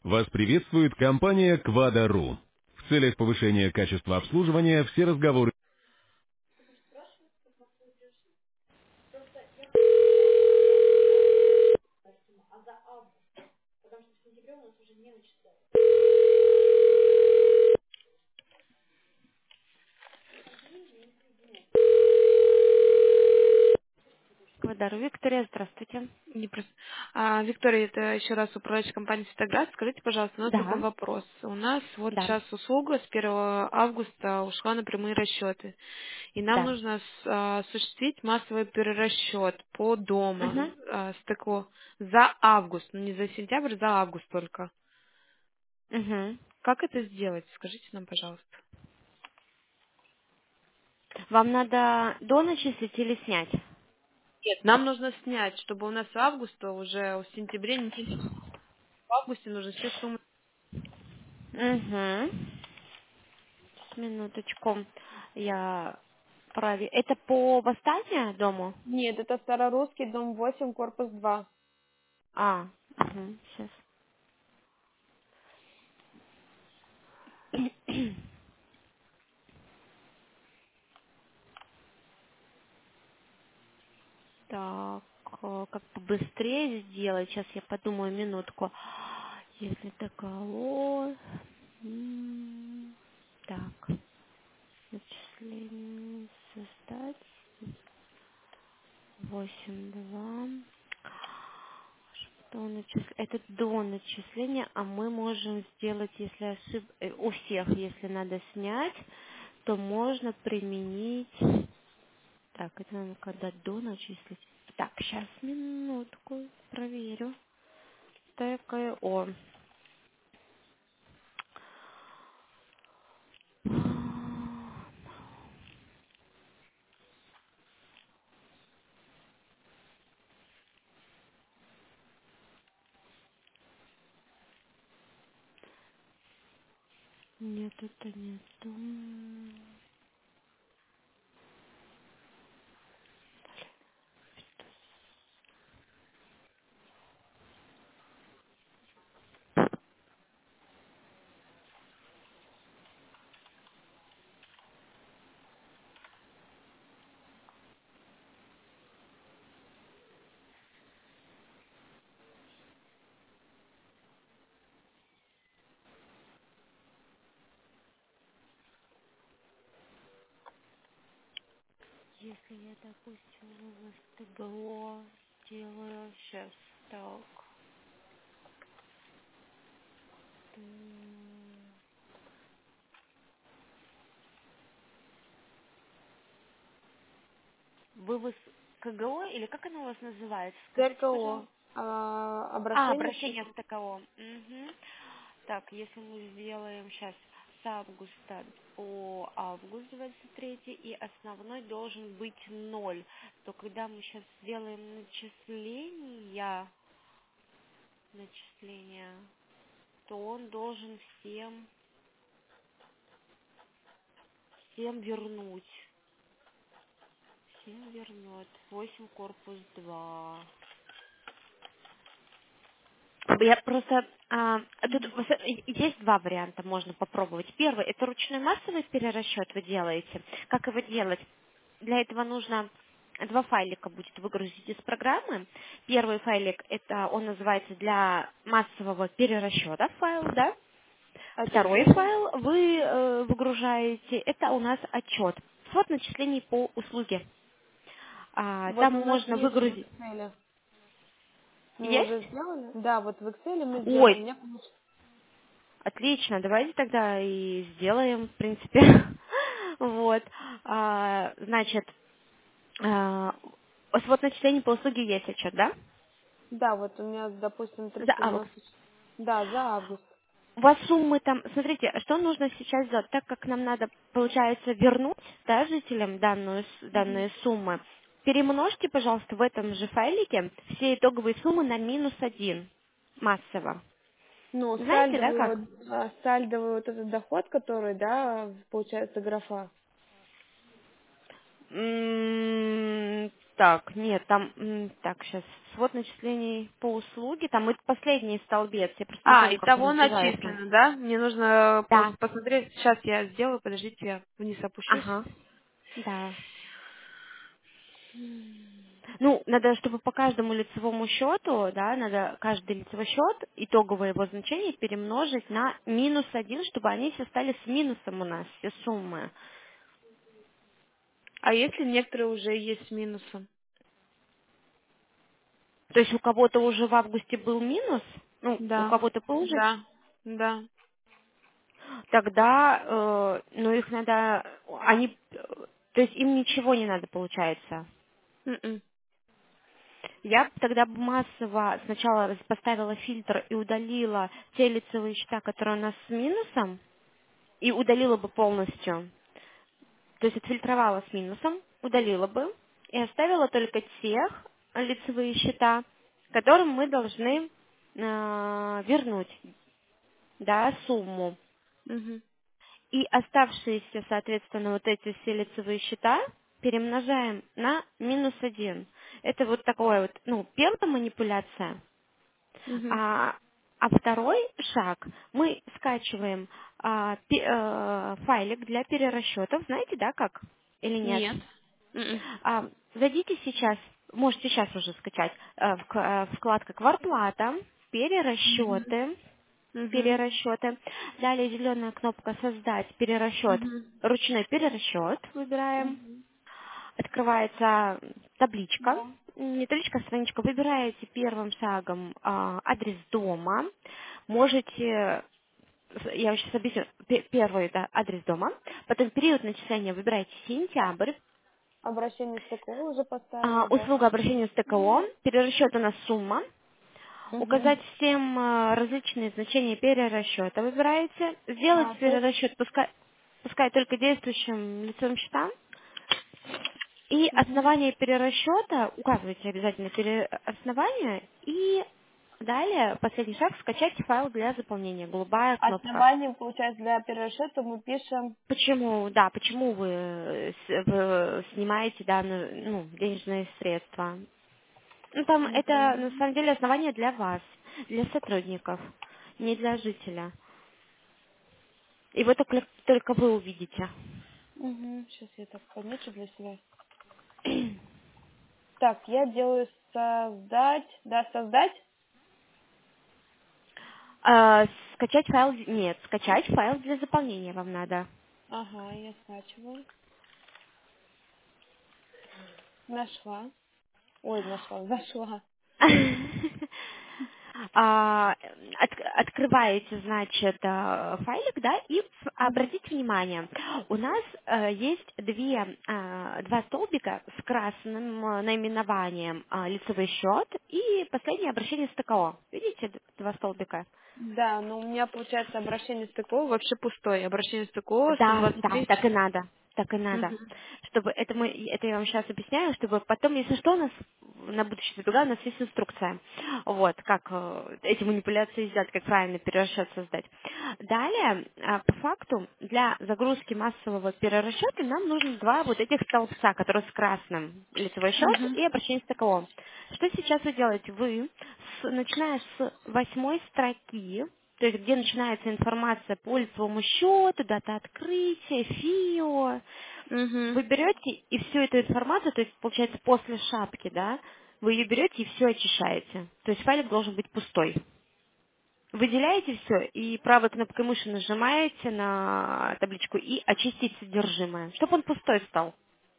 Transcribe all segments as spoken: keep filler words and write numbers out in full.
Вас приветствует компания Quada.ru. В целях повышения качества обслуживания все разговоры... Квадару. Виктория, здравствуйте. Не просто. А, Виктория, это еще раз управляющая компания «Светоград». Скажите, пожалуйста, у нас такой Да, вопрос. У нас вот да, сейчас услуга с первого августа ушла на прямые расчеты. И нам да. нужно с- а, осуществить массовый перерасчет по дому Угу. а, стекло за август. Ну, не за сентябрь, за август только. Угу. Как это сделать? Скажите нам, пожалуйста. Вам надо доначислить или снять? Нет, нам нужно снять, чтобы у нас с августа уже в сентябре не в августе нужно все суммы. Угу. Минуточку. Я проверю. Это по восстанию дому? Нет, это Старорусский, дом восемь, корпус два. А, угу. Сейчас. Так, э, как побыстрее сделать. Сейчас я подумаю минутку. Если договор... м, Так, начисление создать. Восемь два. Что начис- Это до начисления, а мы можем сделать, если ошиб... э, у всех, если надо снять, то можно применить... Так, это надо когда до начислить. Так, сейчас, минутку, проверю. Такая, о. Нет, это не то. Если я, допустим, вывод ТГО делаю сейчас так. м, Вывоз КГО, или как оно у вас называется? Скажите, ТКО. пожалуйста. А, А, обращение в обращение ТКО. в ТКО. Мгм. Так, если мы сделаем сейчас с августа по август двадцать третий, и основной должен быть ноль, то когда мы сейчас сделаем начисления, начисления, то он должен всем, всем вернуть. Всем вернет. Восемь корпус два. Я просто... а, тут вот, э, есть два варианта, можно попробовать. Первый — это ручной массовый перерасчет вы делаете. Как его делать? Для этого нужно два файлика будет выгрузить из программы. Первый файлик — это он называется для массового перерасчета файл, да? Это Второй где же? файл вы э, выгружаете, это у нас отчет. Свод начислений по услуге. А, Вот там у нас можно есть в выгрузить. Excel. Мы уже Есть? сделали? Да, вот в Excel мы сделали. У Ой, меня получ- отлично, давайте тогда и сделаем, в принципе. Вот. А, значит, а, свод начислений по услуге есть отчет, да? Да, вот у меня, допустим, За триста август. девяносто. Да, за август. У вас суммы там, смотрите, что нужно сейчас сделать, так как нам надо, получается, вернуть, да, жителям данную, с- Мгм. данные суммы, перемножьте, пожалуйста, в этом же файлике все итоговые суммы на минус один массово. Ну, Знаете, да, сальдовый, вот, как? а, сальдовый вот этот доход, который, да, получается графа. М, Так, нет, там, м, так, сейчас, свод начислений по услуге, там это последний столбец, я просто не А, помню, как он итого называется. начислено, да? Мне нужно Да, просто посмотреть. Сейчас я сделаю, подождите, я вниз опущусь. ага, да. Ну, надо, чтобы по каждому лицевому счету, да, надо каждый лицевой счет, итоговое его значение перемножить на минус один, чтобы они все стали с минусом у нас, все суммы. А если некоторые уже есть с минусом? То есть у кого-то уже в августе был минус, ну, у Да, кого-то был уже, да, да. тогда, э, ну, их надо, они, э, то есть им ничего не надо, получается. М-м. Я б тогда бы массово сначала поставила фильтр и удалила те лицевые счета, которые у нас с минусом, и удалила бы полностью. То есть отфильтровала с минусом, удалила бы и оставила только тех лицевые счета, которым мы должны э, вернуть, да, сумму. Мгм. И оставшиеся, соответственно, вот эти все лицевые счета перемножаем на минус один. Это вот такое вот, ну, первая манипуляция. Мгм. А, а второй шаг, мы скачиваем а, пе- э, файлик для перерасчетов. Знаете, да, как? Или нет? Нет. М-м. А, зайдите сейчас, можете сейчас уже скачать, э, в к- э, вкладка «Квартплата», Мгм. «Перерасчеты», Мгм. перерасчеты. Далее зеленая кнопка «Создать перерасчет», Мгм. ручной перерасчет выбираем. Мгм. Открывается табличка, Да. не табличка, а страничка. Выбираете первым шагом а, адрес дома. Можете, я сейчас объясню, Пе- первый да, адрес дома. Потом период начисления выбираете сентябрь. Обращение с такого уже А, поставила, да? услуга обращения с ТКО. Перерасчет у нас сумма. Угу. Указать всем а, различные значения перерасчета выбираете. Сделать А, то есть... перерасчет пускай, пускай только действующим лицевым счетам. И Мгм. основание перерасчета, указывайте обязательно пере- основание, и далее последний шаг скачать файл для заполнения, голубая кнопка. Основанием, получается, для перерасчета мы пишем... Почему, да, почему вы, э, с- вы снимаете данную, ну, денежные средства? Ну, там это на Угу. самом деле основание для вас, для сотрудников, не для жителя. И вы только, только вы увидите. Угу. Сейчас я так помечу для себя. Так, я делаю создать... Да, создать? А, скачать файл, нет, скачать файл для заполнения вам надо. Ага, я скачиваю. Нашла. Ой, нашла, нашла. А, от- Открываете, значит, э, файлик, да, и ф- Угу. обратите внимание, у нас э, есть две, э, два столбика с красным э, наименованием э, лицевой счет и последнее обращение с ТКО. Видите д- два столбика? Да, но у меня, получается, обращение с ТКО вообще пустое. Обращение с ТКО Да, да, сто двадцать три. так и надо, так и надо. Угу. Чтобы это мы, это я вам сейчас объясняю, чтобы потом, если что, у нас на будущее забегаю, у нас есть инструкция. Вот, как э, эти манипуляции сделать, как правильно перерасчет создать. Далее, а, по факту, для загрузки массового перерасчета нам нужно два вот этих столбца, которые с красным лицевой счет Угу. и обращение с ТКО. Что сейчас вы делаете? Вы, с- начиная с восьмой строки, то есть где начинается информация по лицевому счету, дата открытия, ФИО. Угу. Вы берете и всю эту информацию, то есть получается после шапки, да, вы ее берете и все очищаете. То есть файлик должен быть пустой. Выделяете все и правой кнопкой мыши нажимаете на табличку и очистить содержимое, чтобы он пустой стал.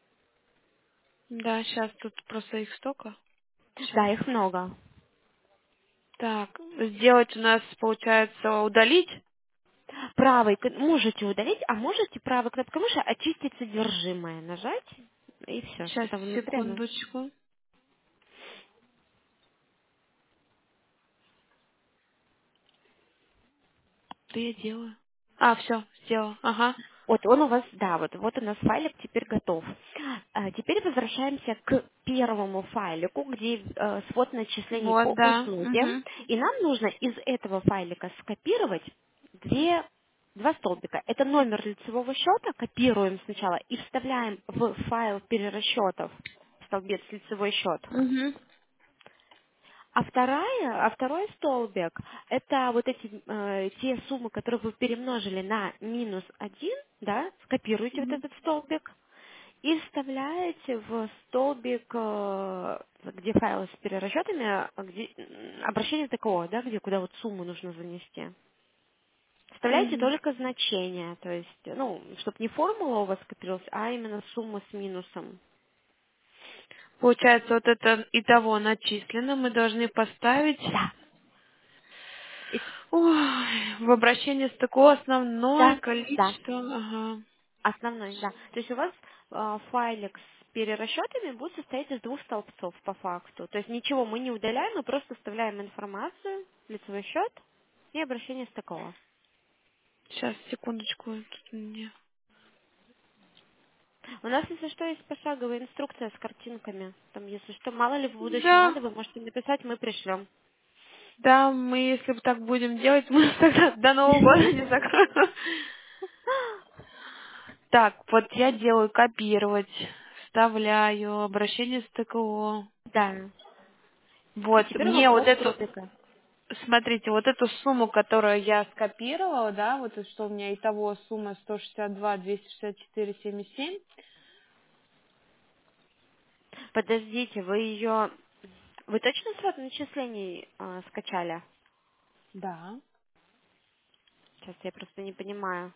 Да, сейчас тут просто их столько. Сейчас. Да, их много. Так, сделать у нас, получается, удалить. Правой к- можете удалить, а можете правой кнопкой мыши очистить содержимое, нажать и все, что Сейчас, там внутри оно. секундочку. Что я делаю? А, все, сделала. Ага. Вот он у вас, да, вот, вот у нас файлик теперь готов. А, теперь возвращаемся к первому файлику, где э, свод начислений Вот, по да. услуге. Угу. И нам нужно из этого файлика скопировать две, два столбика. Это номер лицевого счета, копируем сначала и вставляем в файл перерасчетов. столбец лицевой счет. Угу. А вторая, а второй столбик, это вот эти э, те суммы, которые вы перемножили на минус один, да, скопируете вот этот столбик и вставляете в столбик, э, где файлы с перерасчетами, где, м, обращение такого, да, где куда вот сумму нужно занести. Вставляйте Угу. только значение, то есть, ну, чтобы не формула у вас скопировалась, а именно сумма с минусом. Получается, вот это итого начислено мы должны поставить Да. И- ой, в обращении с такого основное да, да. количество. Ага. Основной, да. То есть у вас э, файлик с перерасчетами будет состоять из двух столбцов по факту. То есть ничего мы не удаляем, мы просто вставляем информацию, лицевой счет и обращение с такого. Сейчас, секундочку. Тут у меня. У нас, если что, есть пошаговая инструкция с картинками. Там, если что, мало ли в будущем Да, надо, вы можете написать, мы пришлем. да, мы, если бы так будем делать, мы тогда до Нового года не закроем. Так, вот я делаю копировать, вставляю, обращение с ТКО. Да. И Вот, теперь мне вот вопрос эту, столбика. смотрите, вот эту сумму, которую я скопировала, да, вот и что у меня итого сумма сто шестьдесят два, двести шестьдесят четыре, семьдесят семь. Подождите, вы ее... Вы точно срок начислений э, скачали? Да. Сейчас я просто не понимаю.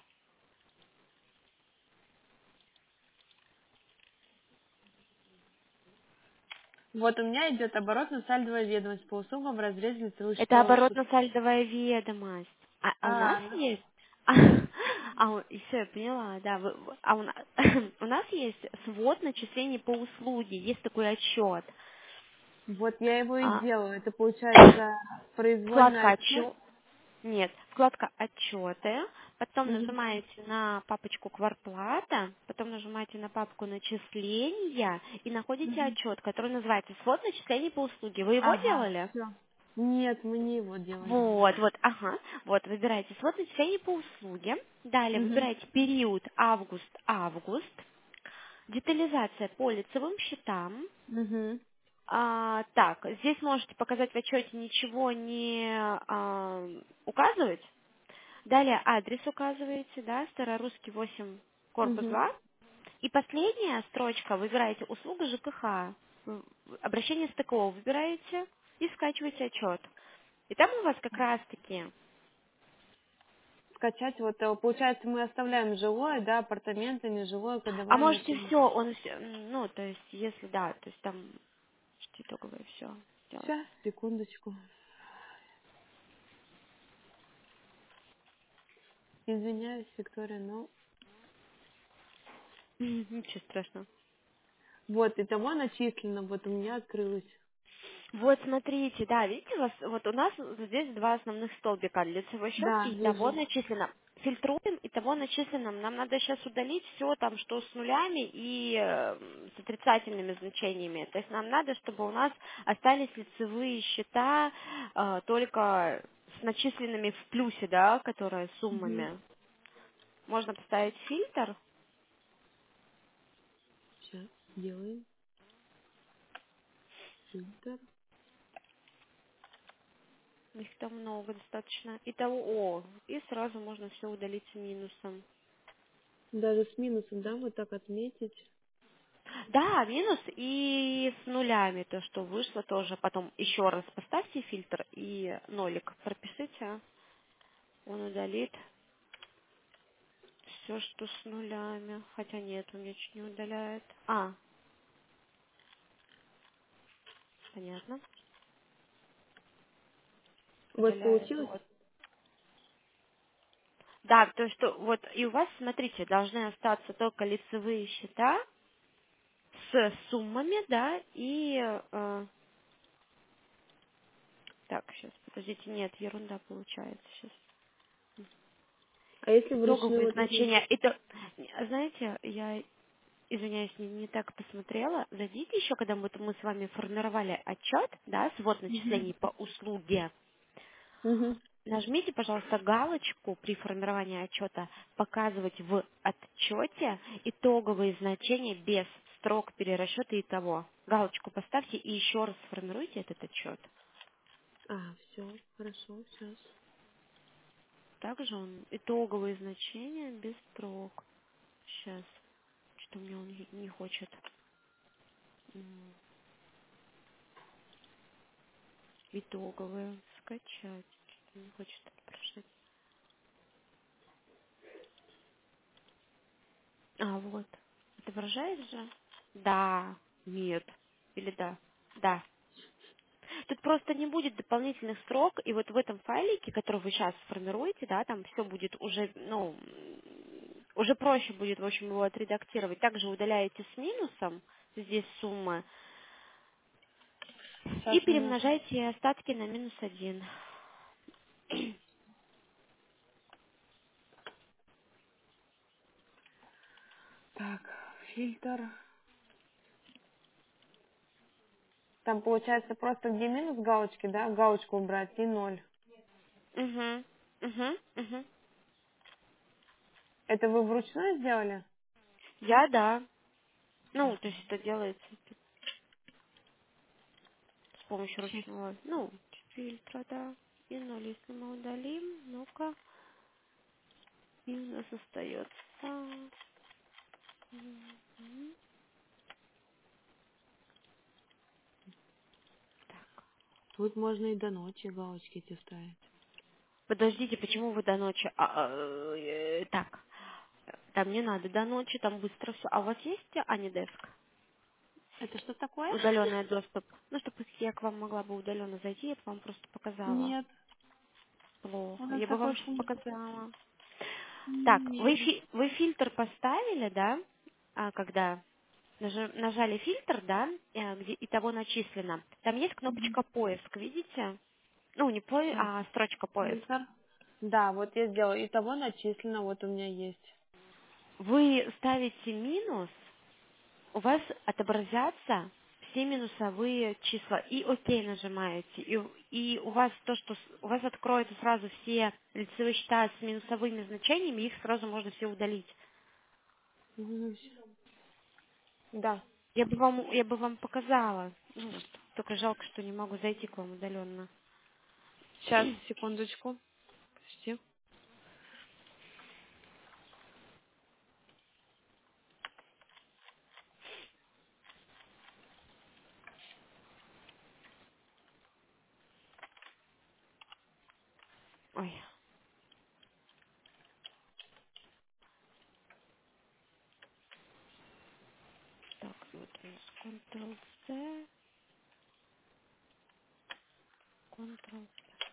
Вот у меня идет оборотно-сальдовая ведомость по услугам в разрезе лицевых Это счетов. оборотно-сальдовая ведомость. А, а у нас А, ну, есть... А, все, я поняла, да. вы- вы- а у, на- у нас есть свод начислений по услуге, есть такой отчет. вот я его и А, делаю. Это получается произвольный вкладка отчет. отчет. Нет, вкладка отчеты, потом Мгм. нажимаете на папочку квартплата, потом нажимаете на папку начисления и находите Мгм. отчет, который называется свод начислений по услуге. Вы его Ага, делали? все. Нет, мы не его делали. Вот, вот, ага. Вот, выбираете свод начислений по услуге. Далее Угу. выбираете период август-август. Детализация по лицевым счетам. Угу. А, так, здесь можете показать в отчете ничего не а, указывать. Далее адрес указываете, да, Старорусский восемь, корпус Угу. два. И последняя строчка, выбираете услуга ЖКХ. В- Обращение с ТКО выбираете и скачиваете отчет. И там у вас как раз-таки... Скачать вот, э, получается, мы оставляем жилое, да, апартаменты, нежилое, А кодовая можете машина. все, он всё, м, ну, то есть, если да, то есть там можете итоговое все сделать. Сейчас, секундочку. Извиняюсь, Виктория, но... М, Ничего страшного. Вот, итого начислено, вот у меня открылось. Вот смотрите, да, видите, у вас, вот у нас здесь два основных столбика, лицевой счет Да, и того вижу. начислено. Фильтруем и того начислено. Нам надо сейчас удалить все там, что с нулями и э, с отрицательными значениями. То есть нам надо, чтобы у нас остались лицевые счета э, только с начисленными в плюсе, да, которые Угу. суммами. Можно поставить фильтр. Сейчас, делаем. Фильтр. Их там много достаточно. И того, о, и сразу можно все удалить с минусом. Даже с минусом, да, вот так отметить. Да, минус и с нулями, то, что вышло тоже. Потом еще раз поставьте фильтр и нолик пропишите. Он удалит все, что с нулями. Хотя нет, он меня чуть не удаляет. А, понятно. У вас Удаляет, получилось? вот. Да, то, что вот и у вас, смотрите, должны остаться только лицевые счета с суммами, да, и... э, так, сейчас, подождите, нет, ерунда получается сейчас. А если вручную Итоговые вот это? значения. Это, знаете, я извиняюсь, не, не так посмотрела. Зайдите еще, когда мы, мы с вами формировали отчет, да, свод Угу. начислений по услуге. Угу. Нажмите, пожалуйста, галочку при формировании отчета «Показывать в отчете итоговые значения без строк перерасчета и того». Галочку поставьте и еще раз сформируйте этот отчет. А, все, хорошо, сейчас. Также он итоговые значения без строк. Сейчас. Что мне он не не хочет. М, Итоговые. Скачать. Что-то не хочет отображать. А, вот. Отображает же? Да. Нет. Или да? Да. Тут просто не будет дополнительных строк, и вот в этом файлике, который вы сейчас сформируете, да, там все будет уже, ну, м, уже проще будет, в общем, его отредактировать. Также удаляете с минусом здесь суммы и Сейчас минуту. перемножаете остатки на минус один. Так, фильтр. Там получается просто где минус галочки, да, галочку убрать и ноль. Угу, угу, угу. Это вы вручную сделали? Я, да. Ну, то есть это делается с помощью Сейчас. ручного, ну, фильтра, да. И ноль, если мы удалим, ну-ка, и у нас остается. Мгм. Тут можно и до ночи галочки эти ставить. Подождите, почему вы до ночи? А, а, э, так, там не надо до ночи, там быстро все. А у вас есть Анидеск? Это что такое? Удаленный доступ? Ну, чтобы я к вам могла бы удаленно зайти, я бы вам просто показала. Нет, у Плохо. нас Я бы вам такой сейчас функции показала. Так, вы, нет. фи- вы фильтр поставили, да? А, когда нажа- нажали фильтр, да, э, где итого начислено. Там есть Мгм. кнопочка поиск, видите? Ну, не поиск, Сейчас. а строчка поиск. Фильтр. Да, вот я сделала. Итого начислено, вот у меня есть. Вы ставите минус, у вас отобразятся все минусовые числа. И ОК нажимаете. И, и у вас то, что с- у вас откроются сразу все лицевые счета с минусовыми значениями, их сразу можно все удалить. Мгм. Да. Я бы вам, я бы вам показала. Ну, вот. Только жалко, что не могу зайти к вам удаленно. Сейчас, секундочку. Подожди. Ой, так, вот у нас контрол-C, контрол.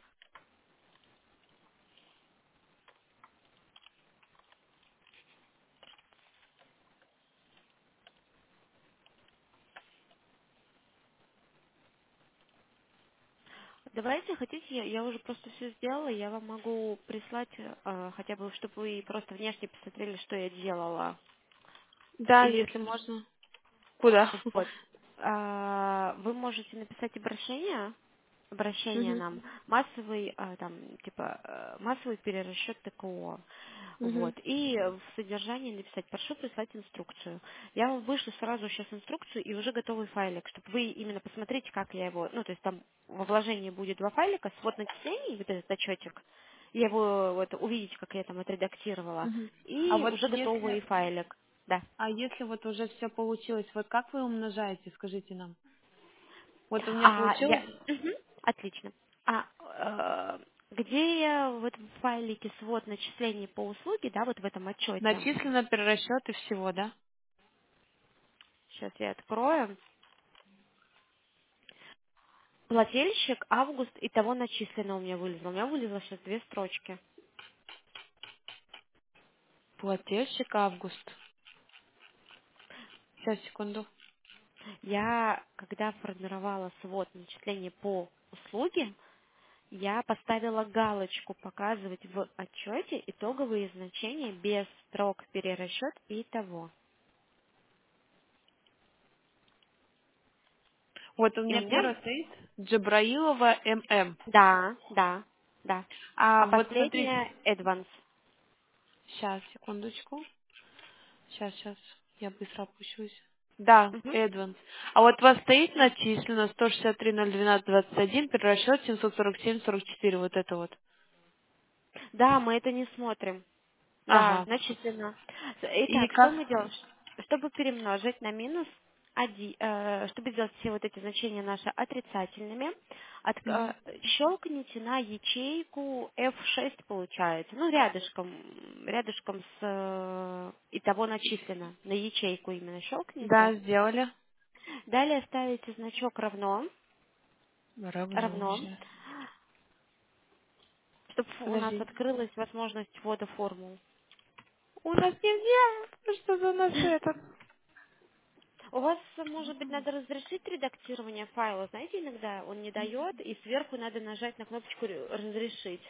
Давайте, хотите, я, я уже просто все сделала, я вам могу прислать, э, хотя бы, чтобы вы просто внешне посмотрели, что я делала. Да, Или если можно. Куда? вот. А, Вы можете написать обращение, обращение Мгм. нам, массовый, а, там, типа, э, массовый перерасчет ТКО. Мгм. Вот. И в содержании написать, прошу прислать инструкцию. Я вам вышлю сразу сейчас инструкцию и уже готовый файлик, чтобы вы именно посмотрите, как я его, ну, то есть там во вложении будет два файлика, свод начислений, вот этот отчетик, я его, вот, увидите, как я там отредактировала, Мгм. А и вот уже готовый если, файлик. Да. а если вот уже все получилось, вот как вы умножаете, скажите нам? Вот у меня А получилось я... Мгм. Отлично. А э, где я в этом файлике свод начислений по услуге, да, вот в этом отчете? начислено перерасчет и всего, да? Сейчас я открою. Плательщик, август, и того начислено у меня вылезло. У меня вылезло сейчас две строчки. Плательщик август. Сейчас, секунду. Я, когда формировала свод начислений по услуге, я поставила галочку показывать в отчете итоговые значения без строк перерасчет и того. Вот у И у меня меня, первый стоит Джабраилова ММ. да, да, да. А А вот смотрите. последняя advance. Сейчас, секундочку. Сейчас, сейчас. Я быстро опущусь. Да, Мгм. Advance. А вот у вас стоит начислено сто шестьдесят три ноль двенадцать двадцать один, перерасчет семьсот сорок семь сорок четыре, вот это вот. Да, мы это не смотрим. Да, Ага. начислено. И Итак, что как? мы делаем? Чтобы перемножить на минус один, э, чтобы сделать все вот эти значения наши отрицательными, от, Мгм. э, щелкните на ячейку эф шесть получается. Ну, рядышком, рядышком с э, и того начислено. На ячейку именно щелкните. Да, сделали. Далее ставите значок равно, Равно равно, сейчас. чтобы у нас Подожди. открылась возможность ввода формул. У нас нельзя. Что за нас этот? У вас, может быть, надо разрешить редактирование файла. Знаете, иногда он не дает, и сверху надо нажать на кнопочку ре- «Разрешить».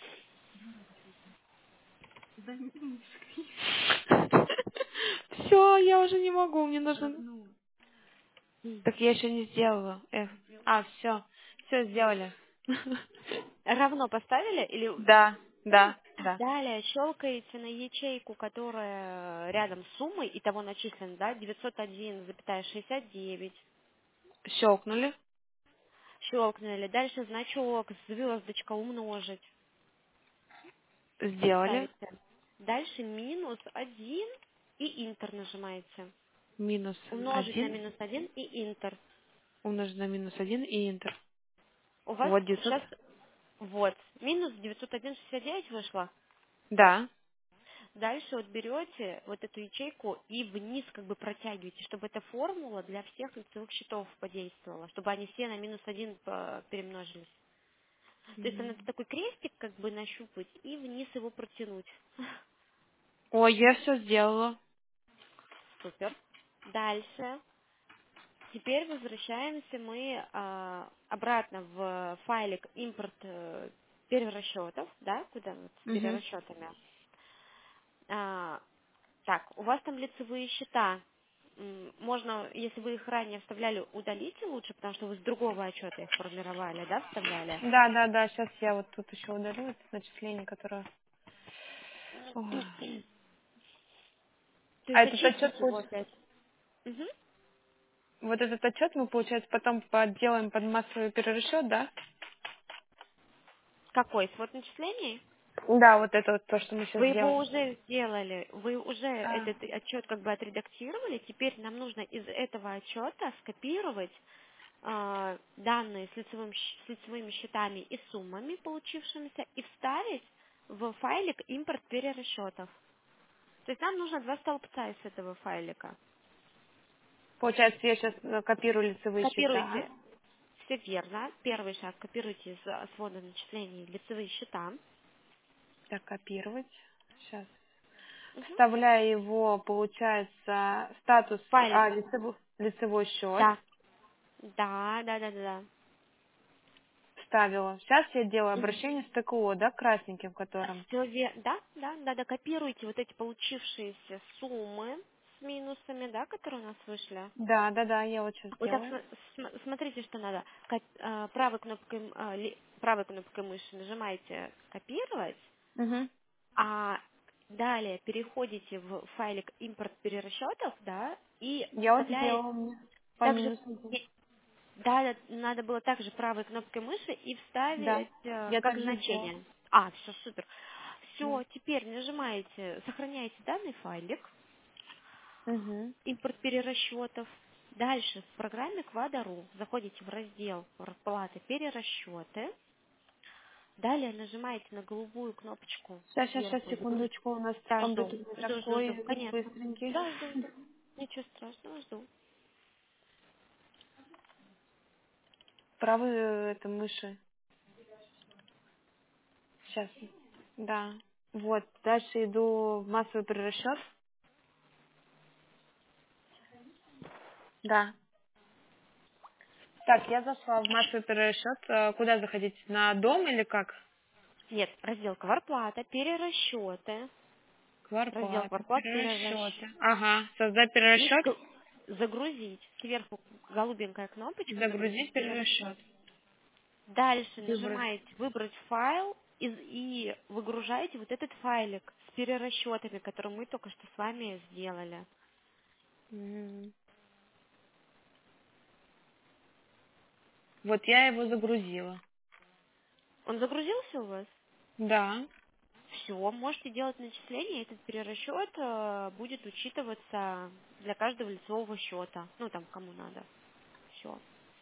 Все, я уже не могу, мне нужно... М. Так я еще не сделала. F. А, все. Все сделали. Равно поставили? Или Да, да, да. далее щелкаете на ячейку, которая рядом с суммой, и того начислено, да, девятьсот один шестьдесят девять. Щелкнули. Щелкнули. Дальше значок, звездочка, умножить. Сделали. Ставите. Дальше минус один и интер нажимаете. Минус Умножить на один. минус один и интер. Умножить на минус один и Enter. У вас Вот девятьсот. сейчас вот минус девятьсот один шестьдесят девять вышло. Да. Дальше вот берете вот эту ячейку и вниз как бы протягиваете, чтобы эта формула для всех лицевых счетов подействовала, чтобы они все на минус один по- перемножились. То есть надо такой крестик как бы нащупать и вниз его протянуть. Ой, я все сделала. Супер. Дальше. Теперь возвращаемся мы а, обратно в файлик импорт э, перерасчетов, да, куда вот с Угу. перерасчетами. А, так, у вас там лицевые счета. М, Можно, если вы их ранее вставляли, удалите лучше, потому что вы с другого отчета их формировали, да, вставляли. Да, да, да. Сейчас я вот тут еще удалю это начисление, которое... Ой. То А есть этот отчет, очистите его получ- опять. Мгм. вот этот отчет мы, получается, потом подделаем под массовый перерасчет, да? Какой? Свод начислений? Да, вот это вот то, что мы сейчас Вы его делаем. уже сделали, вы уже А, этот отчет как бы отредактировали, теперь нам нужно из этого отчета скопировать э, данные с, лицевым щ- с лицевыми счетами и суммами получившимися и вставить в файлик импорт перерасчетов. То есть нам нужно два столбца из этого файлика. получается, я сейчас копирую лицевые счета. Копируйте, все верно. Первый шаг, копируйте из э, свода начислений лицевые счета. Так, копировать. Сейчас. Мгм. Вставляю его, получается, статус, Файлик. а, лицевой, лицевой счет. Да. Да, да, да, да. да. Вставила. Сейчас я делаю Мгм. обращение с ТКО, да, красненьким которым. Все верно. Да, да, да, да. Копируйте вот эти получившиеся суммы с минусами, да, которые у нас вышли. Да, да, да, я вот сейчас Вот так делаю. см- см- смотрите, что надо. Коп- э, правой кнопкой, м- э, ли- правой кнопкой мыши нажимаете «Копировать», Угу. а далее переходите в файлик импорт перерасчетов, да, и Я вот вставляете сделала мне по также, минусам. не- да, да, надо было также правой кнопкой мыши и Да, вставить э, я как также сделала. значение. А, все, супер. Да. Все, теперь нажимаете, сохраняете данный файлик, Угу. импорт перерасчетов. Дальше в программе Quadro заходите в раздел «Расплаты перерасчеты». Далее нажимаете на голубую кнопочку Сейчас, сейчас, сейчас, сверху «Загруз-». секундочку, у нас Да, жду, компьютер не жду, жду, жду, такой конечно. быстренький. Да, жду, жду. Ничего страшного, жду. Правый э, это мыши. Сейчас. Да. Вот. Дальше иду в массовый перерасчет. Да. Так, я зашла в массовый перерасчет. Э, Куда заходить? На дом или как? Нет, раздел «Кварплата», перерасчеты, раздел Кварплата, «Кварплат», перерасчет. перерасчеты. Ага. Создать И перерасчет. г- загрузить. Сверху голубенькая кнопочка «Загрузить Загрузить перерасчет». перерасчет. Дальше Выбрать. нажимаете «Выбрать файл» и, и выгружаете вот этот файлик с перерасчетами, который мы только что с вами сделали. М. Вот я его загрузила. Он загрузился у вас? Да. Все, можете делать начисление, этот перерасчет э, будет учитываться для каждого лицевого счета. Ну, там, кому надо. Все.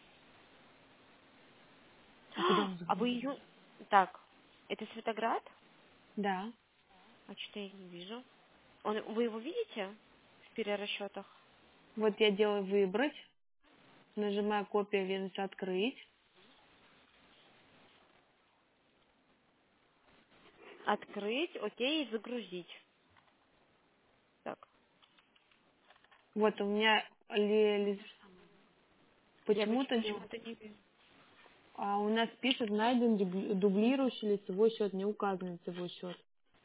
А куда он А вы загрузился? ее... Так, это Светоград? Да. А что-то я не вижу. Он... Вы его видите в перерасчетах? Вот я делаю выбрать, нажимаю копия ведомости открыть. Открыть, окей, и загрузить. Так, Вот у меня ли- ли- я поч- почему-то не... почему-то не вижу. А у нас пишет найден дубли- дублирующий лицевой счет, не указан лицевой счет.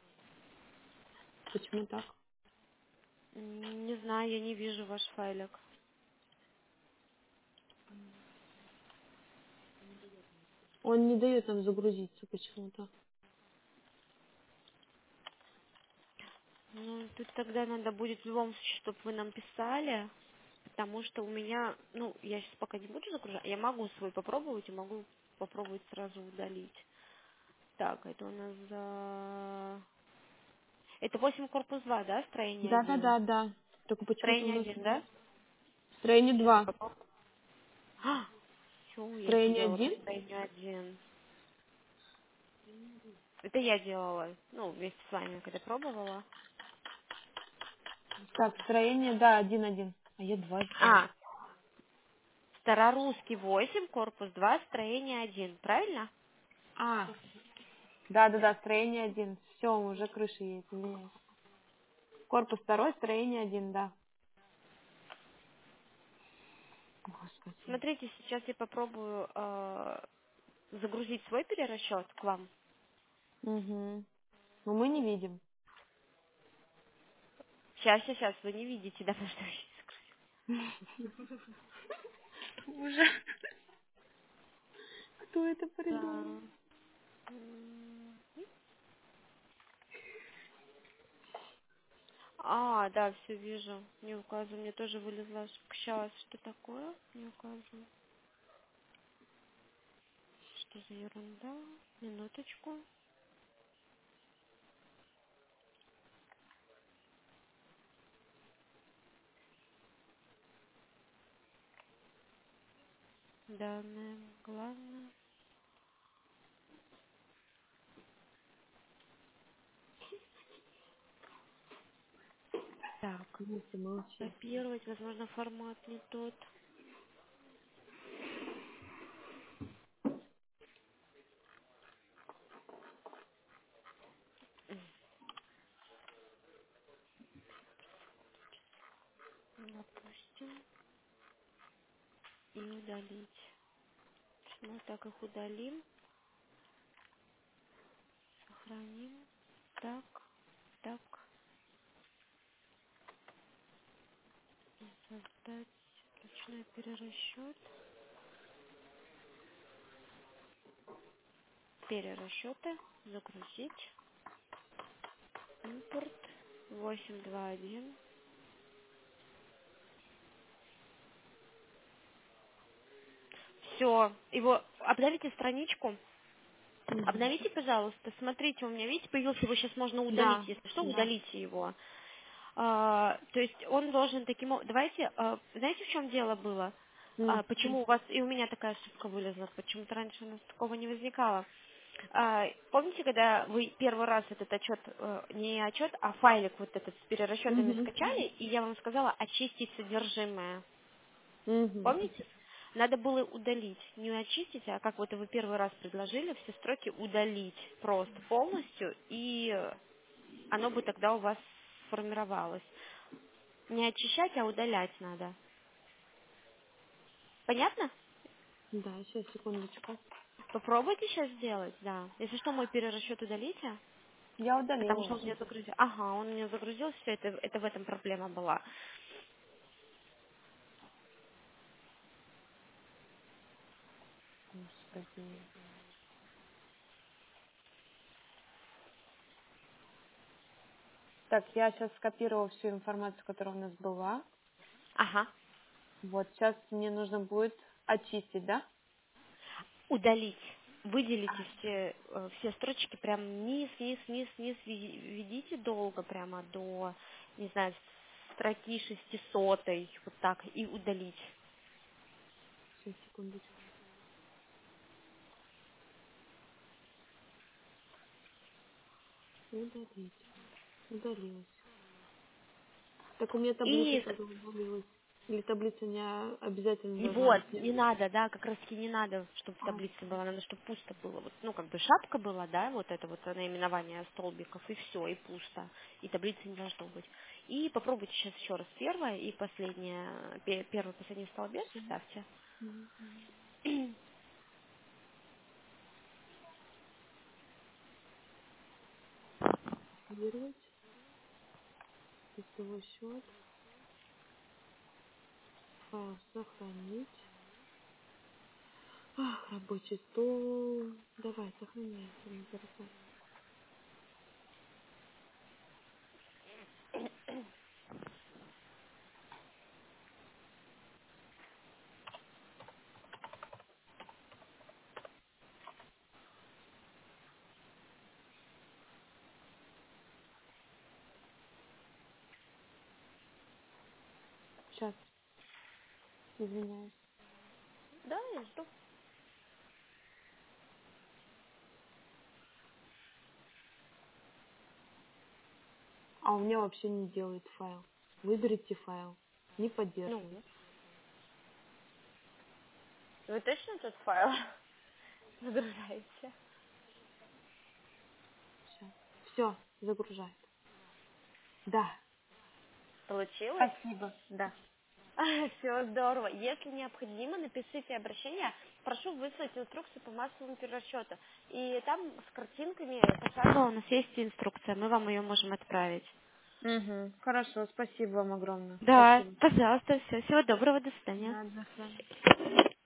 Почему так? М, Не знаю, я не вижу ваш файлик. Он не дает нам загрузиться почему-то. Ну, тут тогда надо будет в любом случае, чтобы вы нам писали, потому что у меня, ну, я сейчас пока не буду загружать, я могу свой попробовать и могу попробовать сразу удалить. Так, это у нас за... Это восемь корпус два, да, строение Да, да, один? да, да. Только почему-то у Строение нас один, да? строение Сейчас я два. попробую. А, все, я Строение сделала по один? строению один. Это я делала, ну, вместе с вами, когда пробовала. Так, строение, да, один один. А я два сделала. А, Старорусский восемь, корпус два, строение один, правильно? А, да, да, да, строение один. Все, уже крыша едет, извиняюсь. Корпус второй, строение один, да. Господи. Смотрите, сейчас я попробую э, загрузить свой перерасчет к вам. Угу. Но мы не видим. Сейчас, сейчас, сейчас, вы не видите, да, потому что я щас Уже. Кто это придумал? загружу. Да. М, А, да, все вижу. Не указываю. Мне тоже вылезла ошибка. Сейчас, что такое? Не указываю. Что за ерунда? Минуточку. Данные. Главное. Так. Молчи, молчи. Копировать. Возможно, формат не тот. Допустим. И удалить. Мы так их удалим. Сохраним. Так. Так. Создать ручной перерасчет. Перерасчеты. Загрузить. Импорт. восемь два один. Все. Его обновите страничку. Обновите, пожалуйста. Смотрите, у меня, видите, появился, его сейчас можно удалить, Да, если что, да. удалите его. А, то есть он должен таким образом... Давайте, а, знаете, в чем дело было? М. А, почему у вас... И у меня такая ошибка вылезла. Почему-то раньше у нас такого не возникало. А, помните, когда вы первый раз этот отчет, э, не отчет, а файлик вот этот с перерасчетами Мгм. скачали, и я вам сказала очистить содержимое. Мгм. Помните? Надо было удалить. Не очистить, а как вот вы первый раз предложили, все строки удалить просто полностью, и оно бы тогда у вас сформировалось. Не очищать, а удалять надо. Понятно? Да, сейчас, секундочку. Попробуйте сейчас сделать, да. Если что, мой перерасчет удалите, Я потому удалила что он уже. мне загрузил. Ага, он мне загрузил, все, это, это в этом проблема была. Господи. Так, я сейчас скопировала всю информацию, которая у нас была. Ага. Вот, сейчас мне нужно будет очистить, да? удалить. Выделите все, э, все строчки прям вниз, вниз, вниз, вниз, ви- ведите долго прямо до, не знаю, строки шестисотой, вот так, и удалить. Сейчас, секундочку. Удалить. Удалилось. Так у меня таблица И тоже удалилась. Или таблица не обязательно И должна вот, быть не снята. надо, да, как раз таки не надо, чтобы в А, таблице было, надо, чтобы пусто было. Вот, ну, как бы шапка была, да, вот это вот наименование столбиков, и все, и пусто, и таблицы не должно быть. И попробуйте сейчас еще раз первое и последнее, пе- первый и последний столбец все. ставьте. Копировать. Лицевой счет. Файл сохранить. Ах, рабочий стол. Давай, сохраняй. Не торопись. Сейчас, извиняюсь. Да, я жду. А у меня вообще не делает файл. Выберите файл. Не поддерживает. Ну, вы точно этот файл загружаете? Сейчас. Все, загружает. Да. Получилось? Спасибо. Да. Все здорово. Если необходимо, напишите обращение. Прошу выслать инструкцию по массовому перерасчету. И там с картинками пожалуйста, у нас есть инструкция, мы вам ее можем отправить. Угу. Хорошо, спасибо вам огромное. Да, Спасибо. пожалуйста, все. Всего доброго, до свидания. Да, до свидания.